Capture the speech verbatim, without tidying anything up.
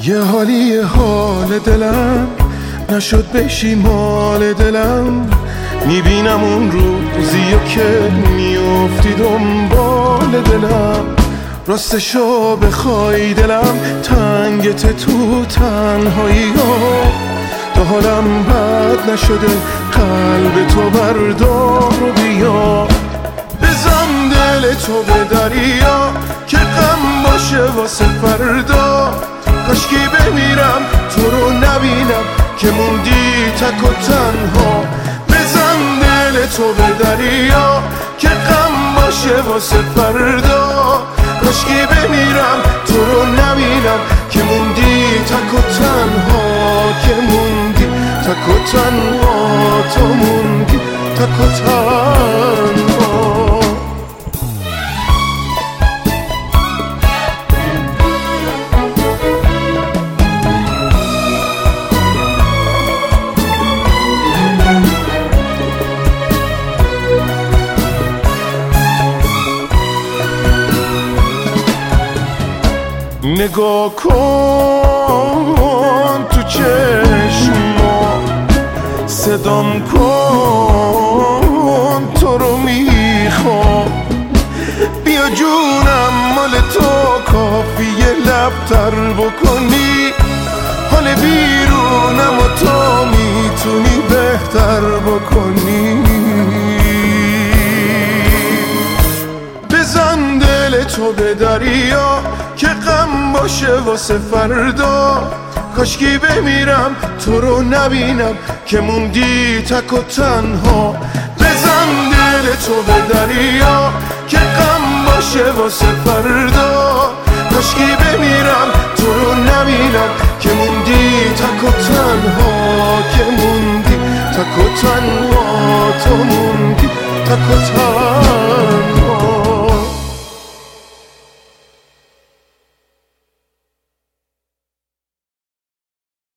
یه حالی حال دلم نشد بشی مال دلم، میبینم اون روزیو که میافتی دنبال دلم. راستشو بخوای دلم تنگت تو تنهایی ها، تا حالم بد نشده قلب تو بردار و بیا. بزن دل تو به دریا که غم باشه واسه فردا، کاشکی بمیرم تو رو نبینم که موندی تک و تنها. بزن دل تو به دریا که غم باشه واسه فردا، کاشکی بمیرم تو رو نبینم که موندی تک و تنها، که موندی تک و تنها، تو موندی تک و تنها. نگاه کن تو چشما، صدام کن تو رو میخوام. بیا جونم مال تو کافیه لبتر بکنی، حال بیرونم و تو میتونی بهتر بکنی. بزن دل تو به دریا که غم باشه واسه فردا، کاشکی بمیرم تو رو نبینم که موندی تک و تنها. بزن دل تو به دریا که غم باشه واسه فردا، کاشکی بمیرم تو رو